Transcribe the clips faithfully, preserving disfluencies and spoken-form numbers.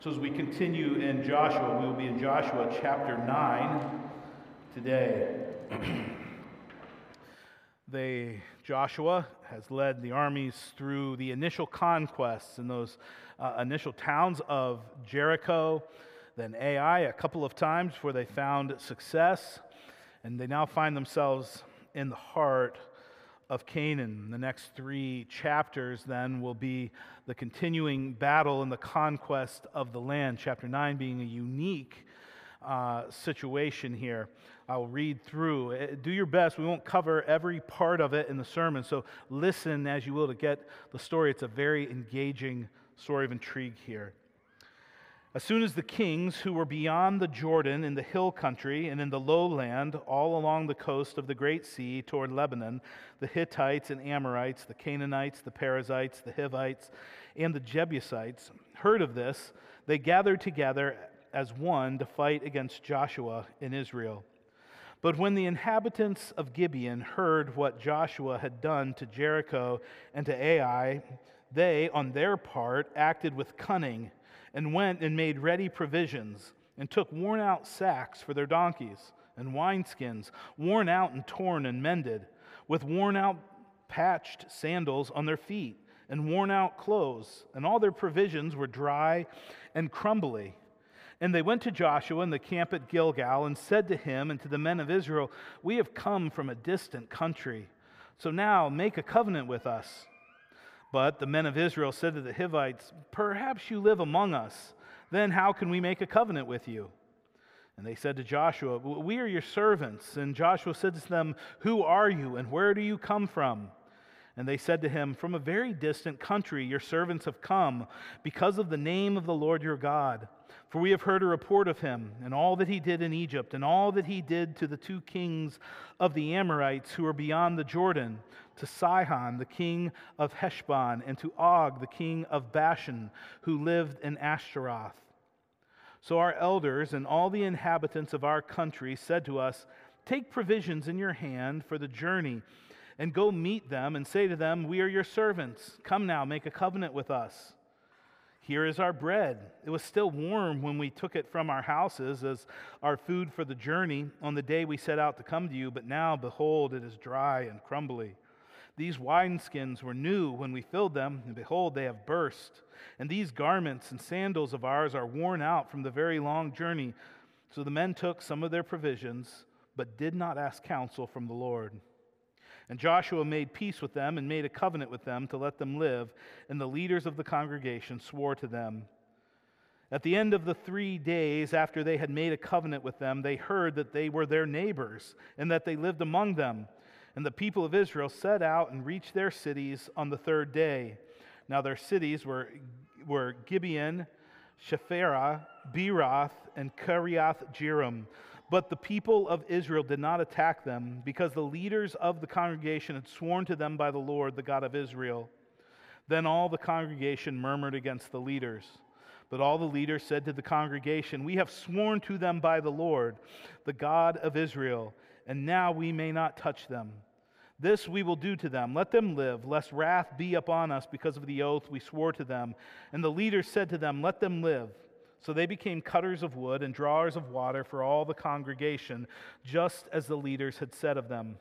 So as we continue in Joshua, we will be in Joshua chapter nine today. they, Joshua has led the armies through the initial conquests in those uh, initial towns of Jericho, then Ai a couple of times before they found success, and they now find themselves in the heart of Canaan. The next three chapters then will be the continuing battle and the conquest of the land. Chapter nine being a unique uh, situation here. I'll read through. Do your best. We won't cover every part of it in the sermon, so listen as you will to get the story. It's a very engaging story of intrigue here. As soon as the kings who were beyond the Jordan in the hill country and in the lowland, all along the coast of the Great Sea toward Lebanon, the Hittites and Amorites, the Canaanites, the Perizzites, the Hivites, and the Jebusites, heard of this, they gathered together as one to fight against Joshua in Israel. But when the inhabitants of Gibeon heard what Joshua had done to Jericho and to Ai, they, on their part, acted with cunning, and went and made ready provisions, and took worn-out sacks for their donkeys, and wineskins, worn out and torn and mended, with worn-out patched sandals on their feet, and worn-out clothes, and all their provisions were dry and crumbly. And they went to Joshua in the camp at Gilgal, and said to him and to the men of Israel, "We have come from a distant country, so now make a covenant with us." But the men of Israel said to the Hivites, "Perhaps you live among us. Then how can we make a covenant with you?" And they said to Joshua, "We are your servants." And Joshua said to them, "Who are you, and where do you come from?" And they said to him, "From a very distant country your servants have come, because of the name of the Lord your God. For we have heard a report of him, and all that he did in Egypt, and all that he did to the two kings of the Amorites who are beyond the Jordan, to Sihon, the king of Heshbon, and to Og, the king of Bashan, who lived in Ashtaroth. So our elders and all the inhabitants of our country said to us, 'Take provisions in your hand for the journey, and go meet them, and say to them, "We are your servants. Come now, make a covenant with us. Here is our bread. It was still warm when we took it from our houses as our food for the journey on the day we set out to come to you, but now, behold, it is dry and crumbly. These wineskins were new when we filled them, and behold, they have burst. And these garments and sandals of ours are worn out from the very long journey." So the men took some of their provisions, but did not ask counsel from the Lord. And Joshua made peace with them and made a covenant with them to let them live, and the leaders of the congregation swore to them. At the end of the three days after they had made a covenant with them, they heard that they were their neighbors, and that they lived among them. And the people of Israel set out and reached their cities on the third day. Now their cities were, were Gibeon, Shepherah, Beeroth, and Kiriath Jearim. But the people of Israel did not attack them, because the leaders of the congregation had sworn to them by the Lord, the God of Israel. Then all the congregation murmured against the leaders. But all the leaders said to the congregation, "We have sworn to them by the Lord, the God of Israel, and now we may not touch them. This we will do to them. Let them live, lest wrath be upon us because of the oath we swore to them." And the leaders said to them, "Let them live." So they became cutters of wood and drawers of water for all the congregation, just as the leaders had said of them.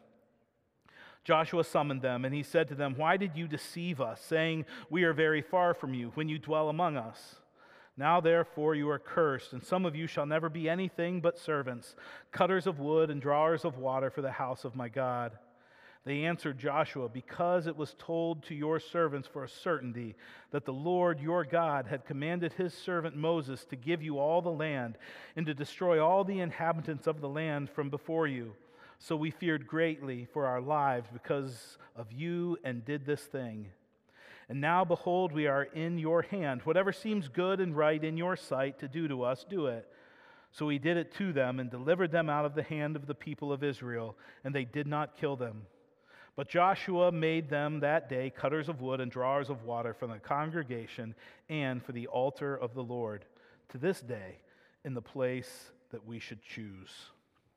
Joshua summoned them, and he said to them, "Why did you deceive us, saying, 'We are very far from you,' when you dwell among us? Now therefore you are cursed, and some of you shall never be anything but servants, cutters of wood and drawers of water for the house of my God." They answered Joshua, "Because it was told to your servants for a certainty that the Lord your God had commanded his servant Moses to give you all the land and to destroy all the inhabitants of the land from before you. So we feared greatly for our lives because of you and did this thing. And now, behold, we are in your hand. Whatever seems good and right in your sight to do to us, do it." So he did it to them and delivered them out of the hand of the people of Israel, and they did not kill them. But Joshua made them that day cutters of wood and drawers of water for the congregation and for the altar of the Lord, to this day, in the place that we should choose.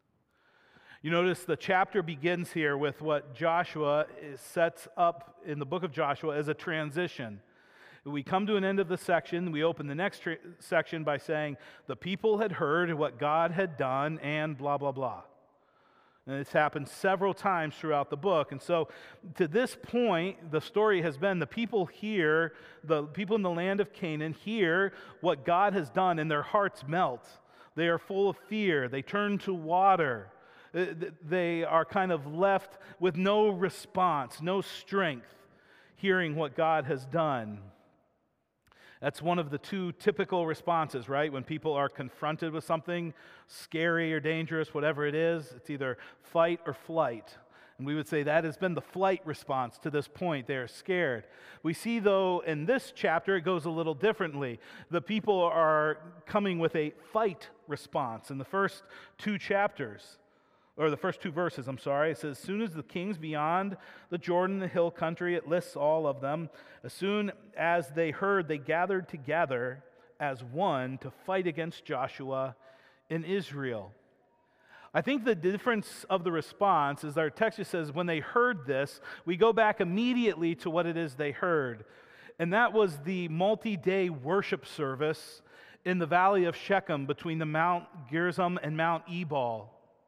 You notice the chapter begins here with what Joshua sets up in the book of Joshua as a transition. We come to an end of the section. We open the next tra- section by saying, the people had heard what God had done and blah, blah, blah. And it's happened several times throughout the book. And so to this point, the story has been the people hear, the people in the land of Canaan hear what God has done, and their hearts melt. They are full of fear. They turn to water. They are kind of left with no response, no strength, hearing what God has done. That's one of the two typical responses, right? When people are confronted with something scary or dangerous, whatever it is, it's either fight or flight. And we would say that has been the flight response to this point. They are scared. We see, though, in this chapter, it goes a little differently. The people are coming with a fight response in the first two chapters. Or the first two verses, I'm sorry. It says, as soon as the kings beyond the Jordan, the hill country, it lists all of them. As soon as they heard, they gathered together as one to fight against Joshua in Israel. I think the difference of the response is our text just says, when they heard this, we go back immediately to what it is they heard. And that was the multi-day worship service in the valley of Shechem between the Mount Gerizim and Mount Ebal.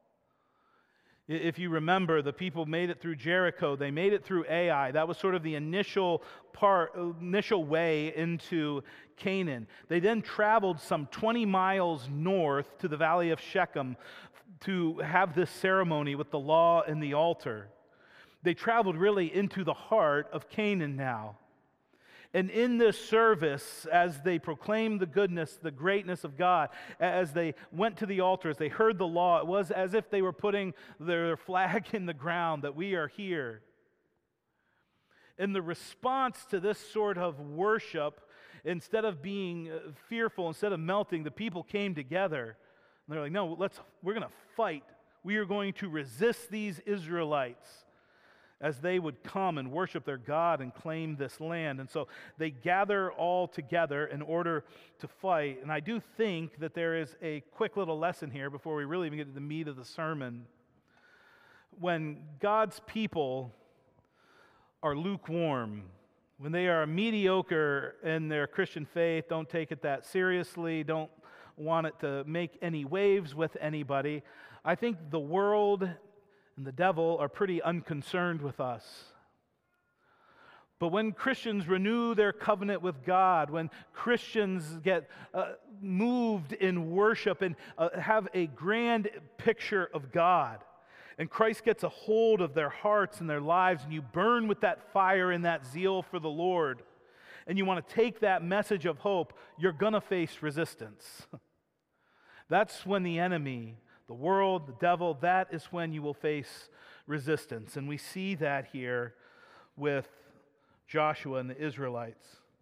If you remember, the people made it through Jericho. They made it through Ai. That was sort of the initial part, initial way into Canaan. They then traveled some twenty miles north to the valley of Shechem to have this ceremony with the law and the altar. They traveled really into the heart of Canaan now. And in this service, as they proclaimed the goodness, the greatness of God, as they went to the altar, as they heard the law, it was as if they were putting their flag in the ground that we are here. And the response to this sort of worship, instead of being fearful, instead of melting, the people came together. And they're like, no, let's, we're going to fight. We are going to resist these Israelites as they would come and worship their God and claim this land. And so they gather all together in order to fight. And I do think that there is a quick little lesson here before we really even get to the meat of the sermon. When God's people are lukewarm, when they are mediocre in their Christian faith, don't take it that seriously, don't want it to make any waves with anybody, I think the world and the devil are pretty unconcerned with us. But when Christians renew their covenant with God, when Christians get uh, moved in worship and uh, have a grand picture of God, and Christ gets a hold of their hearts and their lives, and you burn with that fire and that zeal for the Lord, and you want to take that message of hope, you're going to face resistance. That's when the enemy, the world, the devil, that is when you will face resistance. And we see that here with Joshua and the Israelites.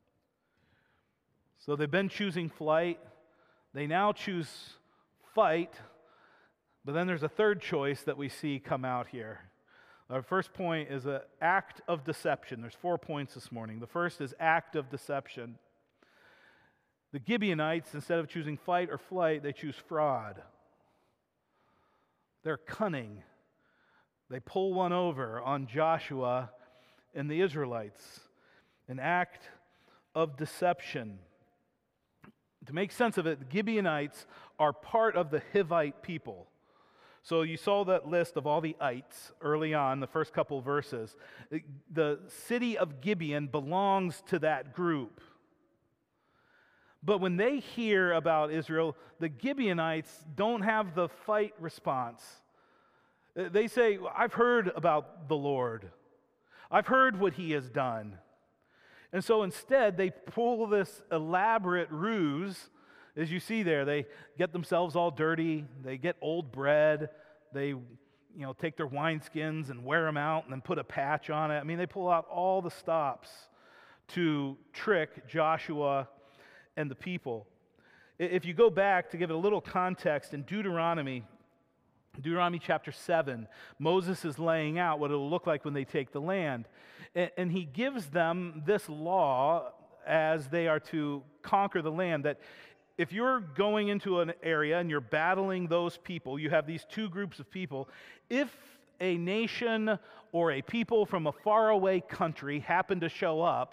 So they've been choosing flight. They now choose fight. But then there's a third choice that we see come out here. Our first point is an act of deception. There's four points this morning. The first is act of deception. The Gibeonites, instead of choosing fight or flight, they choose fraud. They're cunning. They pull one over on Joshua and the Israelites. An act of deception. To make sense of it, the Gibeonites are part of the Hivite people. So you saw that list of all the ites early on, the first couple verses. The city of Gibeon belongs to that group. But when they hear about Israel, the Gibeonites don't have the fight response. They say, I've heard about the Lord. I've heard what he has done. And so instead, they pull this elaborate ruse. As you see there, they get themselves all dirty. They get old bread. They, you know, take their wineskins and wear them out and then put a patch on it. I mean, they pull out all the stops to trick Joshua and the people. If you go back to give it a little context, in Deuteronomy, Deuteronomy chapter seven, Moses is laying out what it will look like when they take the land. And he gives them this law as they are to conquer the land, that if you're going into an area and you're battling those people, you have these two groups of people. If a nation or a people from a faraway country happen to show up,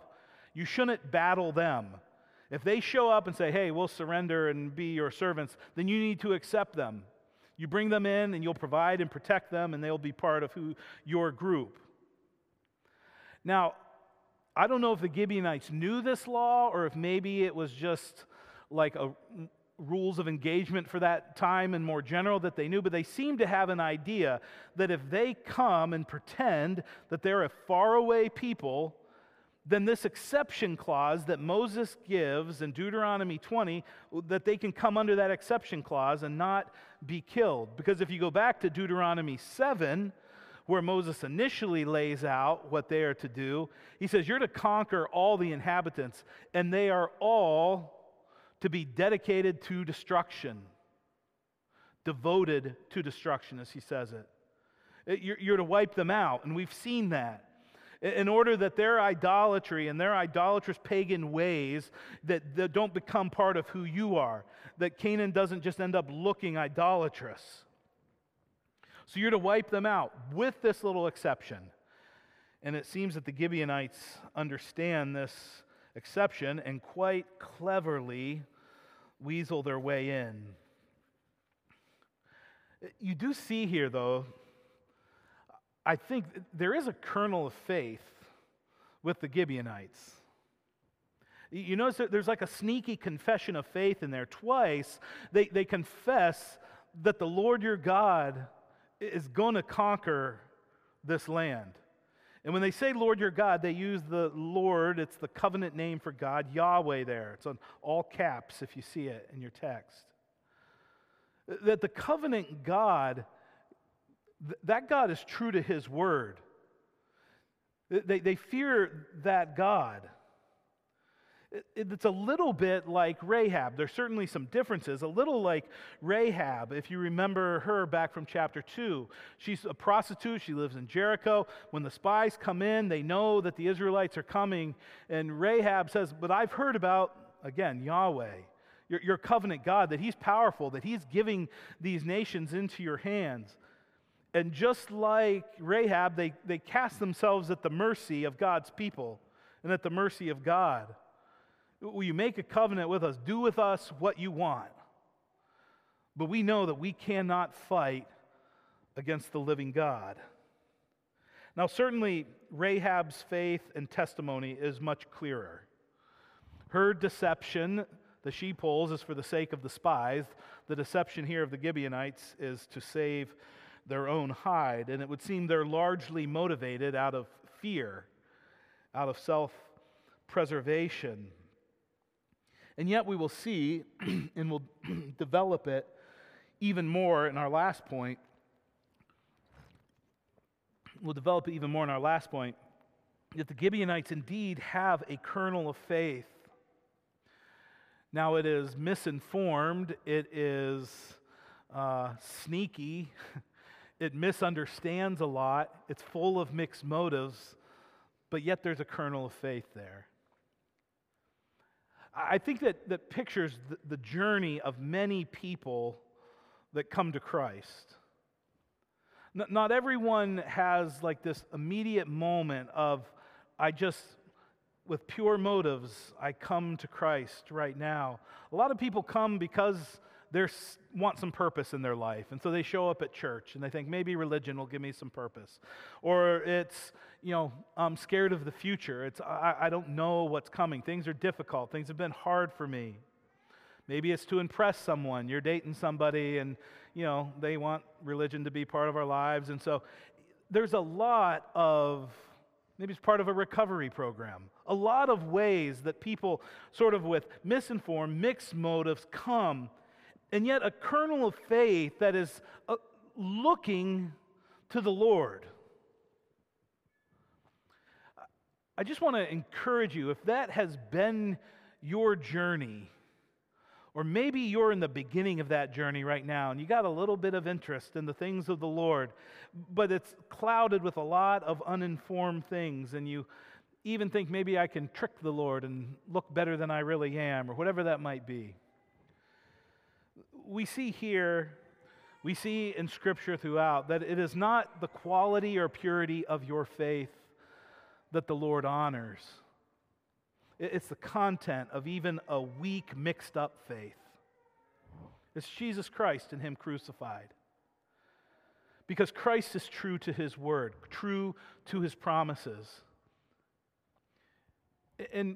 You shouldn't battle them. If they show up and say, hey, we'll surrender and be your servants, then you need to accept them. You bring them in and you'll provide and protect them, and they'll be part of who your group. Now, I don't know if the Gibeonites knew this law or if maybe it was just like a rules of engagement for that time and more general that they knew, but they seem to have an idea that if they come and pretend that they're a faraway people, then this exception clause that Moses gives in Deuteronomy twenty, that they can come under that exception clause and not be killed. Because if you go back to Deuteronomy seven, where Moses initially lays out what they are to do, he says, you're to conquer all the inhabitants, and they are all to be dedicated to destruction, devoted to destruction, as he says it. You're, you're to wipe them out, and we've seen that. In order that their idolatry and their idolatrous pagan ways that, that don't become part of who you are, that Canaan doesn't just end up looking idolatrous. So you're to wipe them out with this little exception. And it seems that the Gibeonites understand this exception and quite cleverly weasel their way in. You do see here, though, I think there is a kernel of faith with the Gibeonites. You notice that there's like a sneaky confession of faith in there. Twice they, they confess that the Lord your God is going to conquer this land. And when they say Lord your God, they use the Lord, it's the covenant name for God, Yahweh there. It's on all caps if you see it in your text. That the covenant God, that God is true to his word. They, they fear that God. It's a little bit like Rahab. There's certainly some differences. A little like Rahab, if you remember her back from chapter two. She's a prostitute. She lives in Jericho. When the spies come in, they know that the Israelites are coming. And Rahab says, but I've heard about, again, Yahweh, your, your covenant God, that he's powerful, that he's giving these nations into your hands. And just like Rahab, they, they cast themselves at the mercy of God's people and at the mercy of God. Will you make a covenant with us? Do with us what you want. But we know that we cannot fight against the living God. Now, certainly, Rahab's faith and testimony is much clearer. Her deception that she pulls is for the sake of the spies. The deception here of the Gibeonites is to save their own hide. And it would seem they're largely motivated out of fear, out of self-preservation. And yet we will see, and we'll develop it even more in our last point. We'll develop it even more in our last point, that the Gibeonites indeed have a kernel of faith. Now it is misinformed, it is uh, sneaky, it misunderstands a lot, it's full of mixed motives, but yet there's a kernel of faith there. I think that, that pictures the, the journey of many people that come to Christ. N- not everyone has like this immediate moment of, I just, with pure motives, I come to Christ right now. A lot of people come because they want some purpose in their life, and so they show up at church, and they think maybe religion will give me some purpose. Or it's, you know, I'm scared of the future. It's, I, I don't know what's coming. Things are difficult. Things have been hard for me. Maybe it's to impress someone. You're dating somebody, and, you know, they want religion to be part of our lives, and so there's a lot of, maybe it's part of a recovery program, a lot of ways that people sort of with misinformed, mixed motives come. And yet a kernel of faith that is uh, looking to the Lord. I just want to encourage you, if that has been your journey, or maybe you're in the beginning of that journey right now, and you got a little bit of interest in the things of the Lord, but it's clouded with a lot of uninformed things, and you even think maybe I can trick the Lord and look better than I really am, or whatever that might be. We see here, we see in Scripture throughout, that it is not the quality or purity of your faith that the Lord honors. It's the content of even a weak, mixed up faith. It's Jesus Christ and Him crucified. Because Christ is true to His word, true to His promises. And,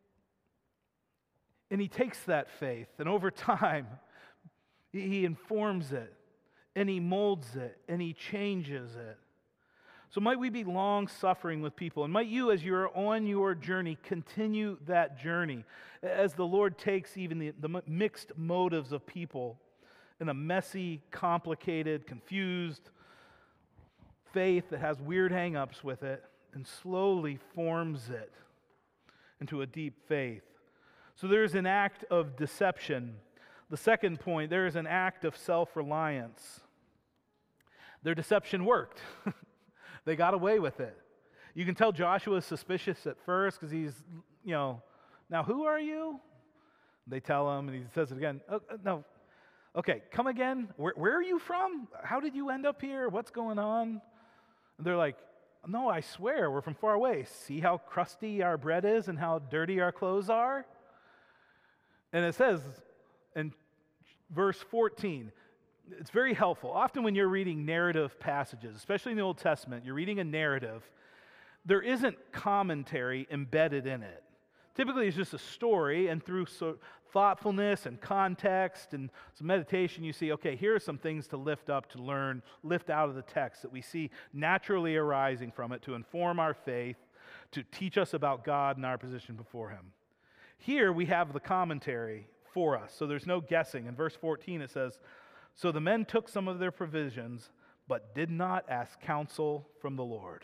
and He takes that faith, and over time, He informs it, and He molds it, and He changes it. So might we be long-suffering with people, and might you, as you're on your journey, continue that journey as the Lord takes even the, the mixed motives of people in a messy, complicated, confused faith that has weird hang-ups with it and slowly forms it into a deep faith. So there's an act of deception. The second point, there is an act of self-reliance. Their deception worked. They got away with it. You can tell Joshua is suspicious at first because he's, you know, now who are you? They tell him, and he says it again. Oh, no, okay, come again. Where, where are you from? How did you end up here? What's going on? And they're like, no, I swear, we're from far away. See how crusty our bread is and how dirty our clothes are? And it says in verse fourteen, it's very helpful. Often when you're reading narrative passages, especially in the Old Testament, you're reading a narrative, there isn't commentary embedded in it. Typically, it's just a story, and through so thoughtfulness and context and some meditation, you see, okay, here are some things to lift up, to learn, lift out of the text that we see naturally arising from it to inform our faith, to teach us about God and our position before Him. Here, we have the commentary for us, so there's no guessing. In verse fourteen, it says, "So the men took some of their provisions, but did not ask counsel from the Lord.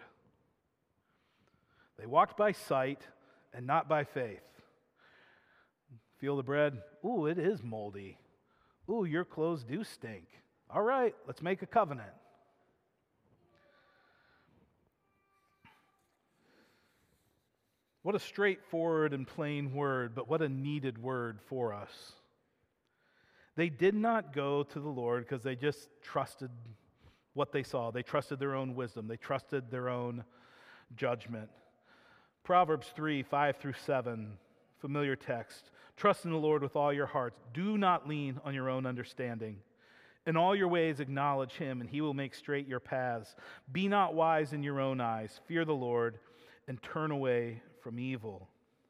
They walked by sight and not by faith." Feel the bread? Ooh, it is moldy. Ooh, your clothes do stink. All right, let's make a covenant. What a straightforward and plain word, but what a needed word for us. They did not go to the Lord because they just trusted what they saw. They trusted their own wisdom. They trusted their own judgment. Proverbs three, five through seven, familiar text. "Trust in the Lord with all your hearts. Do not lean on your own understanding. In all your ways acknowledge Him, and He will make straight your paths. Be not wise in your own eyes. Fear the Lord and turn away from evil."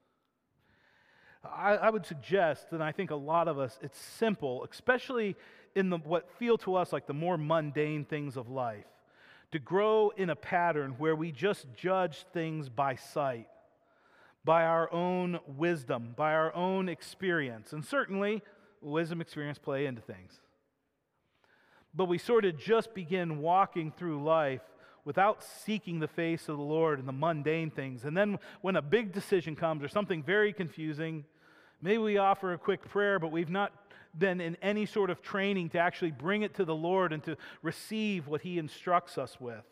I, I would suggest, and I think a lot of us, it's simple, especially in the what feel to us like the more mundane things of life, to grow in a pattern where we just judge things by sight, by our own wisdom, by our own experience. And certainly, wisdom, experience play into things. But we sort of just begin walking through life without seeking the face of the Lord in the mundane things. And then when a big decision comes or something very confusing, maybe we offer a quick prayer, but we've not been in any sort of training to actually bring it to the Lord and to receive what He instructs us with.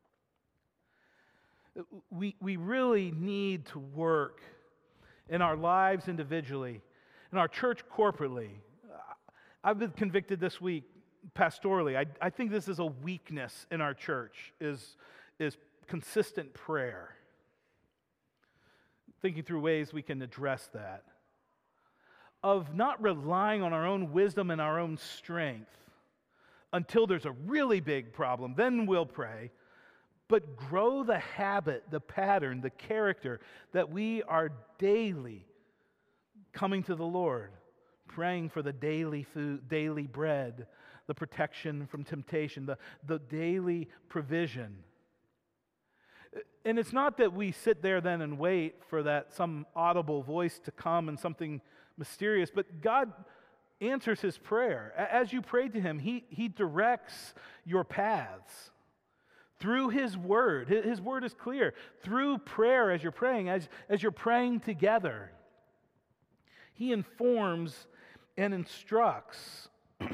We, we really need to work in our lives individually, in our church corporately. I've been convicted this week pastorally. I, I think this is a weakness in our church, is, is consistent prayer. Thinking through ways we can address that. Of not relying on our own wisdom and our own strength until there's a really big problem, then we'll pray. But grow the habit, the pattern, the character that we are daily coming to the Lord, praying for the daily food, daily bread, the protection from temptation, the, the daily provision. And it's not that we sit there then and wait for that some audible voice to come and something mysterious, but God answers His prayer. As you pray to Him, He, he directs your paths. Through His Word. His Word is clear. Through prayer as you're praying, as, as you're praying together, He informs and instructs. You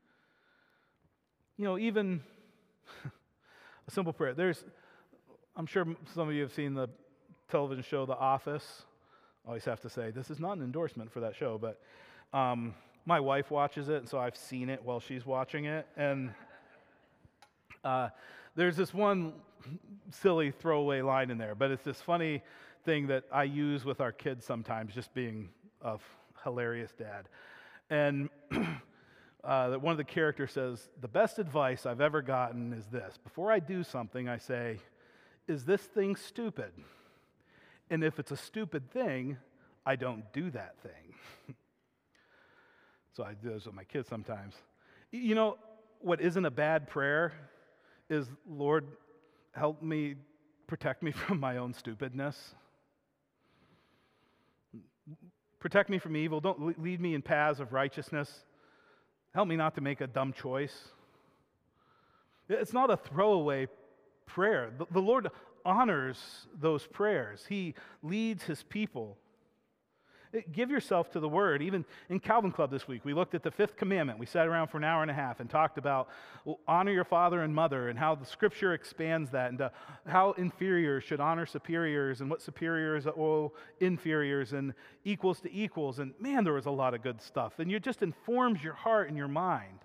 know, even a simple prayer. There's, I'm sure some of you have seen the television show The Office. I always have to say, this is not an endorsement for that show, but um, my wife watches it, and so I've seen it while she's watching it. And uh, there's this one silly throwaway line in there, but it's this funny thing that I use with our kids sometimes, just being a hilarious dad. And uh, one of the characters says, the best advice I've ever gotten is this. Before I do something, I say, is this thing stupid? And if it's a stupid thing, I don't do that thing. So I do this with my kids sometimes. You know, what isn't a bad prayer is, Lord, help me, protect me from my own stupidness. Protect me from evil. Don't lead me in paths of righteousness. Help me not to make a dumb choice. It's not a throwaway prayer. The, the Lord honors those prayers. He leads his people. Give yourself to the Word. Even in Calvin Club this week, we looked at the fifth commandment. We sat around for an hour and a half and talked about well, honor your father and mother and how the Scripture expands that, and uh, how inferiors should honor superiors and what superiors owe inferiors and equals to equals. And man, there was a lot of good stuff. And it just informs your heart and your mind.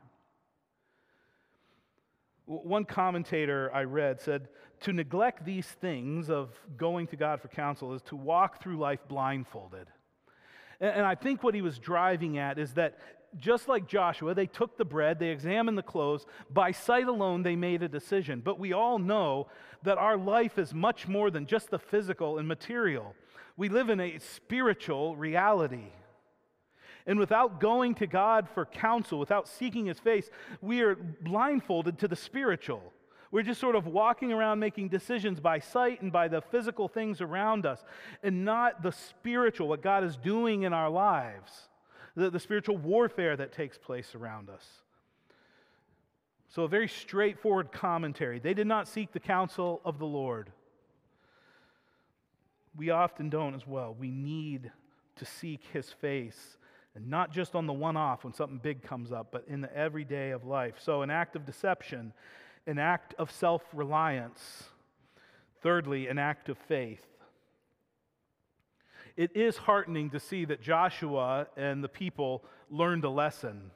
One commentator I read said, to neglect these things of going to God for counsel is to walk through life blindfolded. And I think what he was driving at is that just like Joshua, they took the bread, they examined the clothes, by sight alone they made a decision. But we all know that our life is much more than just the physical and material. We live in a spiritual reality. And without going to God for counsel, without seeking his face, we are blindfolded to the spiritual. We're just sort of walking around making decisions by sight and by the physical things around us, and not the spiritual, what God is doing in our lives, the, the spiritual warfare that takes place around us. So a very straightforward commentary. They did not seek the counsel of the Lord. We often don't as well. We need to seek his face, and not just on the one-off when something big comes up, but in the everyday of life. So an act of deception, an act of self-reliance. Thirdly, an act of faith. It is heartening to see that Joshua and the people learned a lesson.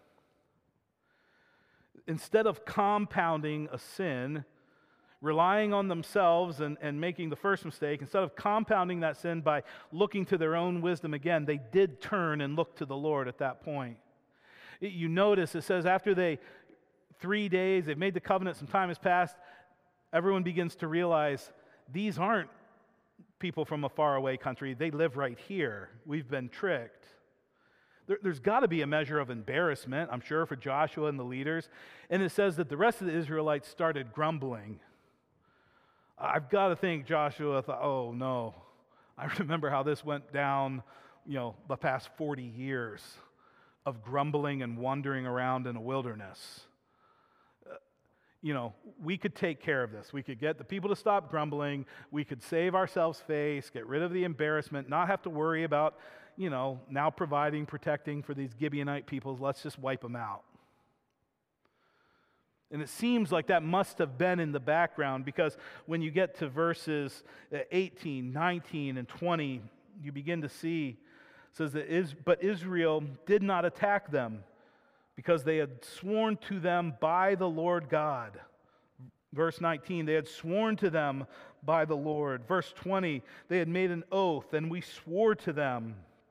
Instead of compounding a sin, relying on themselves and, and making the first mistake, instead of compounding that sin by looking to their own wisdom again, they did turn and look to the Lord at that point. You notice it says after they Three days, they've made the covenant, some time has passed, everyone begins to realize these aren't people from a faraway country. They live right here. We've been tricked. There, there's got to be a measure of embarrassment, I'm sure, for Joshua and the leaders. And it says that the rest of the Israelites started grumbling. I've got to think Joshua thought, oh no, I remember how this went down, you know, the past forty years of grumbling and wandering around in a wilderness. You know, we could take care of this. We could get the people to stop grumbling. We could save ourselves face, get rid of the embarrassment, not have to worry about, you know, now providing, protecting for these Gibeonite peoples. Let's just wipe them out. And it seems like that must have been in the background, because when you get to verses eighteen, nineteen, and twenty, you begin to see, it says that, is, but Israel did not attack them, because they had sworn to them by the Lord God. Verse nineteen, they had sworn to them by the Lord. Verse twenty, they had made an oath, and we swore to them.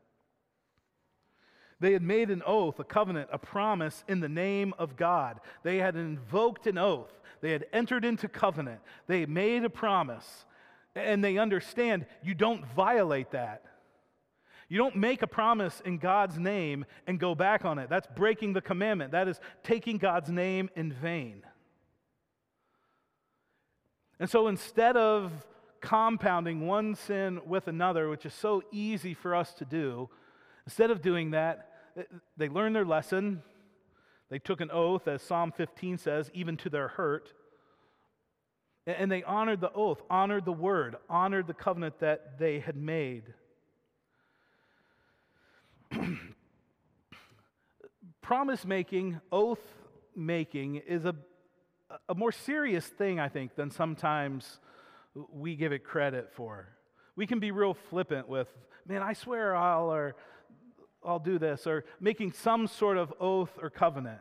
They had made an oath, a covenant, a promise in the name of God. They had invoked an oath. They had entered into covenant. They made a promise. And they understand you don't violate that. You don't make a promise in God's name and go back on it. That's breaking the commandment. That is taking God's name in vain. And so instead of compounding one sin with another, which is so easy for us to do, instead of doing that, they learned their lesson. They took an oath, as Psalm fifteen says, even to their hurt. And they honored the oath, honored the word, honored the covenant that they had made. Promise-making, oath-making is a, a more serious thing, I think, than sometimes we give it credit for. We can be real flippant with, man, I swear I'll, or I'll do this, or making some sort of oath or covenant.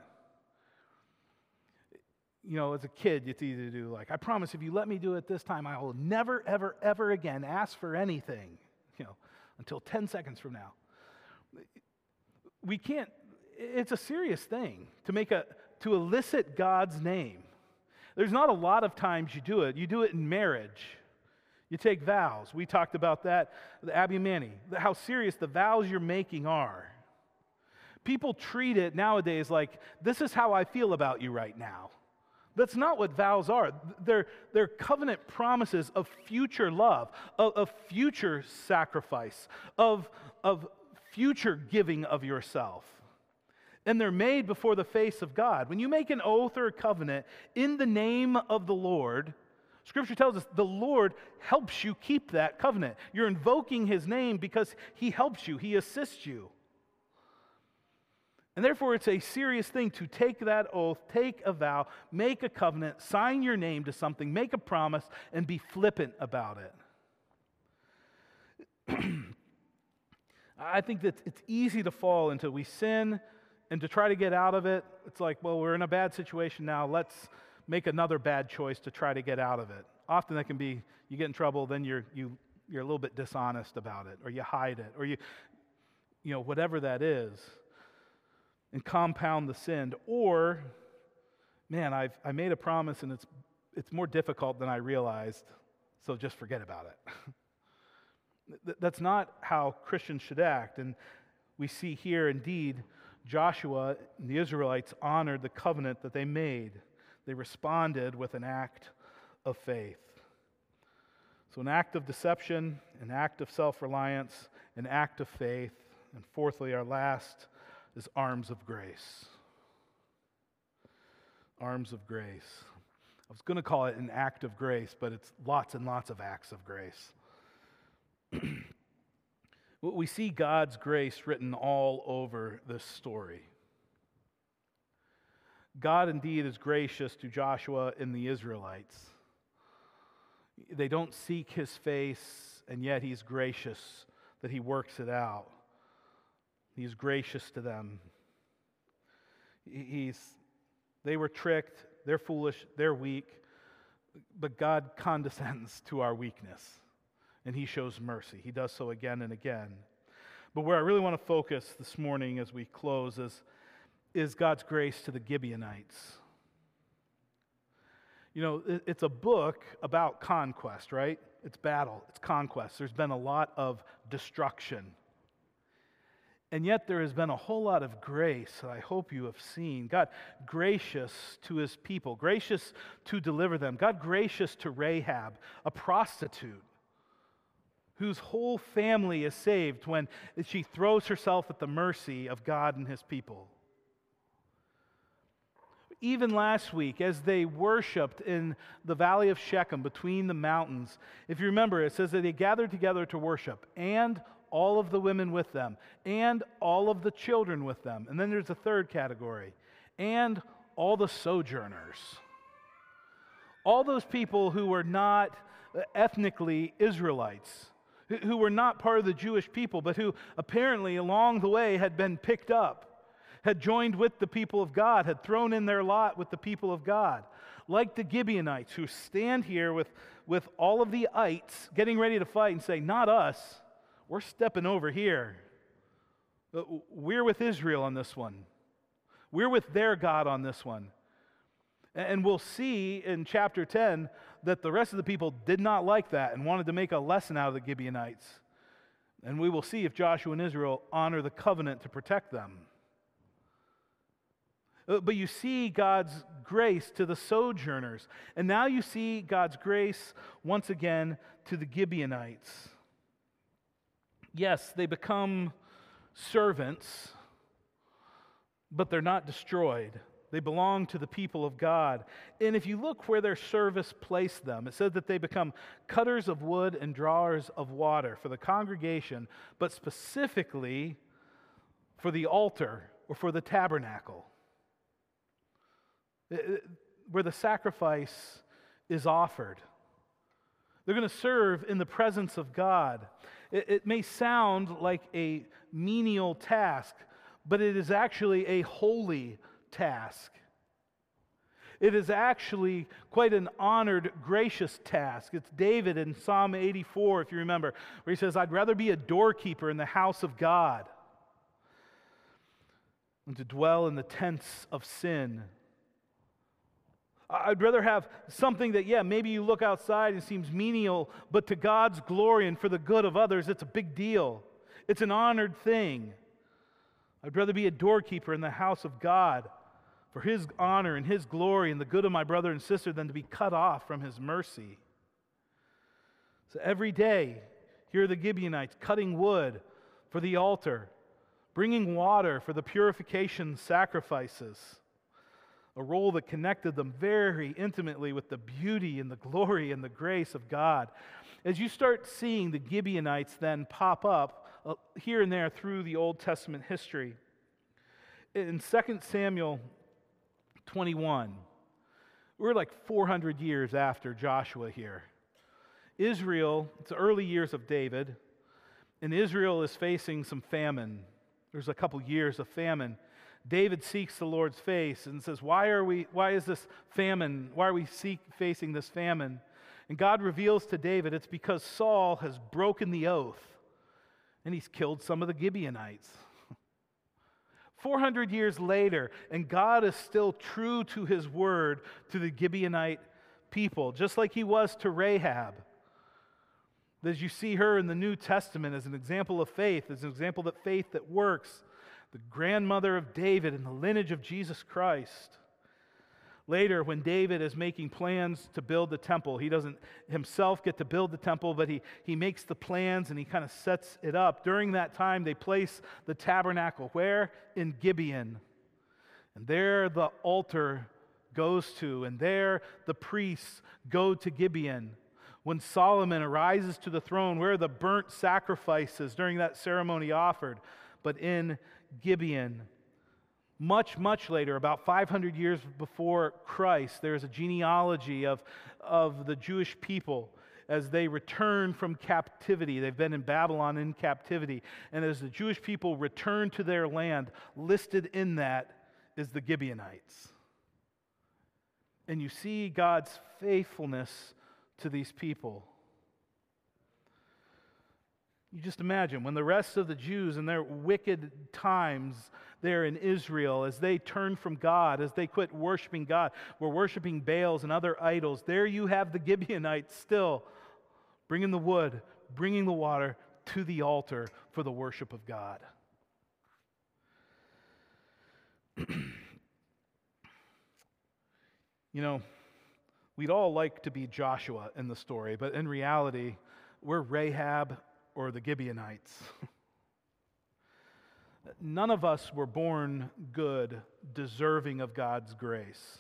You know, as a kid, it's easy to do, like, I promise if you let me do it this time, I will never, ever, ever again ask for anything. until ten seconds from now. We can't, it's a serious thing to make a, to elicit God's name. There's not a lot of times you do it. You do it in marriage. You take vows. We talked about that, the Abby and Manny, how serious the vows you're making are. People treat it nowadays like, this is how I feel about you right now. That's not what vows are. They're, they're covenant promises of future love, of, of future sacrifice, of, of future giving of yourself. And they're made before the face of God. When you make an oath or a covenant in the name of the Lord, Scripture tells us the Lord helps you keep that covenant. You're invoking His name because He helps you, He assists you. And therefore, it's a serious thing to take that oath, take a vow, make a covenant, sign your name to something, make a promise, and be flippant about it. I think that it's easy to fall into we sin, and to try to get out of it, it's like, well, we're in a bad situation now. Let's make another bad choice to try to get out of it. Often that can be, you get in trouble, then you're you you're a little bit dishonest about it, or you hide it, or you, you know, whatever that is, and compound the sin. Or, man, I've I made a promise and it's it's more difficult than I realized, so just forget about it. That's not how Christians should act. And we see here, indeed, Joshua and the Israelites honored the covenant that they made. They responded with an act of faith. So an act of deception, an act of self-reliance, an act of faith, and fourthly, our last is arms of grace. Arms of grace. I was going to call it an act of grace, but it's lots and lots of acts of grace. We see God's grace written all over this story. God indeed is gracious to Joshua and the Israelites. They don't seek His face, and yet He's gracious that He works it out. He's gracious to them. He's, they were tricked, they're foolish, they're weak, but God condescends to our weakness. And He shows mercy. He does so again and again. But where I really want to focus this morning as we close is, is God's grace to the Gibeonites. You know, it's a book about conquest, right? It's battle, it's conquest. There's been a lot of destruction. And yet there has been a whole lot of grace that I hope you have seen. God gracious to His people, gracious to deliver them. God gracious to Rahab, a prostitute, whose whole family is saved when she throws herself at the mercy of God and His people. Even last week, as they worshiped in the valley of Shechem between the mountains, if you remember, it says that they gathered together to worship, and all of the women with them, and all of the children with them. And then there's a third category, and all the sojourners. All those people who were not ethnically Israelites, who were not part of the Jewish people, but who apparently along the way had been picked up, had joined with the people of God, had thrown in their lot with the people of God. Like the Gibeonites, who stand here with, with all of the ites getting ready to fight and say, not us, we're stepping over here. We're with Israel on this one. We're with their God on this one. And we'll see in chapter ten that the rest of the people did not like that and wanted to make a lesson out of the Gibeonites. And we will see if Joshua and Israel honor the covenant to protect them. But you see God's grace to the sojourners. And now you see God's grace once again to the Gibeonites. Yes, they become servants, but they're not destroyed. They belong to the people of God. And if you look where their service placed them, it says that they become cutters of wood and drawers of water for the congregation, but specifically for the altar or for the tabernacle, where the sacrifice is offered. They're going to serve in the presence of God. It, it may sound like a menial task, but it is actually a holy task. It is actually quite an honored, gracious task. It's David in Psalm eighty-four, if you remember, where he says, I'd rather be a doorkeeper in the house of God than to dwell in the tents of sin. I'd rather have something that, yeah, maybe you look outside and it seems menial, but to God's glory and for the good of others, it's a big deal. It's an honored thing. I'd rather be a doorkeeper in the house of God for His honor and His glory and the good of my brother and sister than to be cut off from His mercy. So every day, here are the Gibeonites cutting wood for the altar, bringing water for the purification sacrifices, a role that connected them very intimately with the beauty and the glory and the grace of God. As you start seeing the Gibeonites then pop up uh, here and there through the Old Testament history, in Second Samuel twenty-one, we're like four hundred years after Joshua here. Israel, it's the early years of David, and Israel is facing some famine. There's a couple years of famine. David seeks the Lord's face and says, why are we, why is this famine? Why are we seek, facing this famine? And God reveals to David, it's because Saul has broken the oath and he's killed some of the Gibeonites. four hundred years later, and God is still true to His word to the Gibeonite people, just like He was to Rahab. As you see her in the New Testament as an example of faith, as an example of faith that works, the grandmother of David and the lineage of Jesus Christ. Later, when David is making plans to build the temple, he doesn't himself get to build the temple, but he, he makes the plans and he kind of sets it up. During that time, they place the tabernacle where? In Gibeon. And there the altar goes to, and there the priests go to Gibeon. When Solomon arises to the throne, where are the burnt sacrifices during that ceremony offered? But in Gibeon. Much, much later, about five hundred years before Christ, there is a genealogy of, of the Jewish people as they return from captivity. They've been in Babylon in captivity. And as the Jewish people return to their land, listed in that is the Gibeonites. And you see God's faithfulness to these people. You just imagine when the rest of the Jews in their wicked times there in Israel, as they turned from God, as they quit worshiping God, were worshiping Baals and other idols, there you have the Gibeonites still bringing the wood, bringing the water to the altar for the worship of God. You know, we'd all like to be Joshua in the story, but in reality, we're Rahab or the Gibeonites. None of us were born good, deserving of God's grace.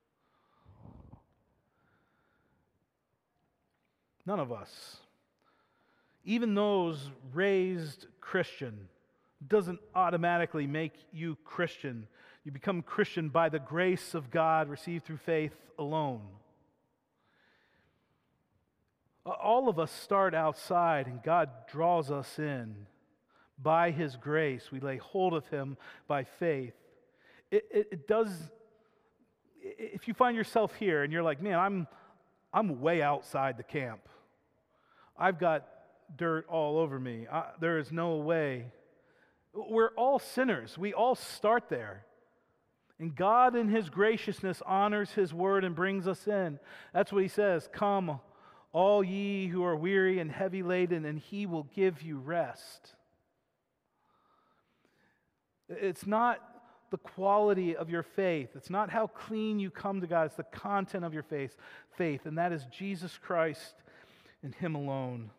None of us. Even those raised Christian doesn't automatically make you Christian. You become Christian by the grace of God received through faith alone. All of us start outside and God draws us in. By His grace, we lay hold of Him by faith. It, it, it does, if you find yourself here and you're like, man, I'm, I'm way outside the camp. I've got dirt all over me. I, there is no way. We're all sinners. We all start there. And God in His graciousness honors His word and brings us in. That's what He says, come, all ye who are weary and heavy laden, and He will give you rest. It's not the quality of your faith. It's not how clean you come to God. It's the content of your faith, faith, and that is Jesus Christ and Him alone.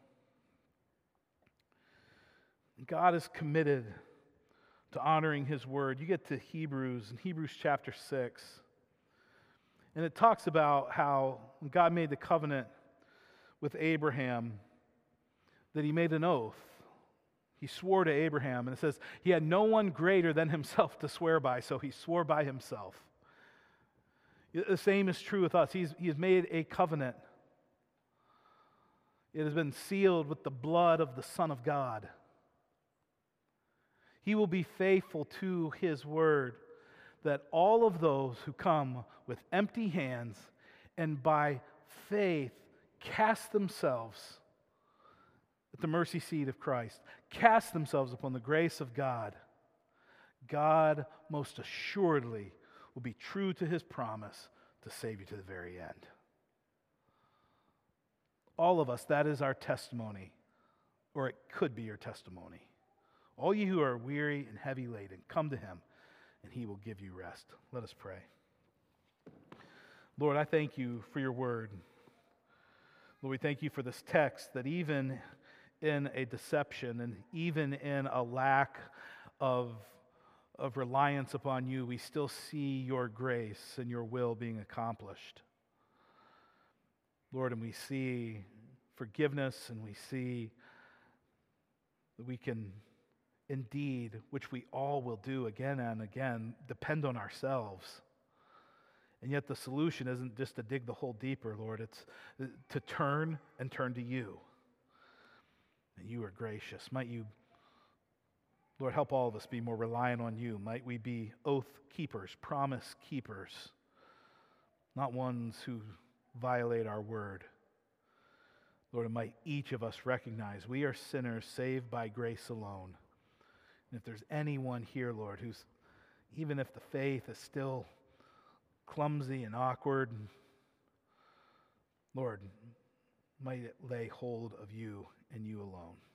God is committed to honoring His word. You get to Hebrews, in Hebrews chapter six, and it talks about how when God made the covenant with Abraham, that He made an oath. He swore to Abraham, and it says, he had no one greater than himself to swear by, so he swore by himself. The same is true with us. He's, he has made a covenant. It has been sealed with the blood of the Son of God. He will be faithful to His word. that all of those who come with empty hands and by faith cast themselves at the mercy seat of Christ, cast themselves upon the grace of God, God most assuredly will be true to his promise to save you to the very end. All of us, that is our testimony, or it could be your testimony. All you who are weary and heavy laden, come to him, and he will give you rest. Let us pray. Lord, I thank you for your word. Lord, we thank you for this text that even in a deception and even in a lack of, of reliance upon you, we still see your grace and your will being accomplished. Lord, and we see forgiveness, and we see that we can indeed, which we all will do again and again, depend on ourselves. And yet the solution isn't just to dig the hole deeper, Lord. It's to turn and turn to you. And you are gracious. Might you, Lord, help all of us be more reliant on you. Might we be oath keepers, promise keepers, not ones who violate our word. Lord, and might each of us recognize we are sinners saved by grace alone. And if there's anyone here, Lord, who's, even if the faith is still clumsy and awkward, Lord, might it lay hold of you and you alone.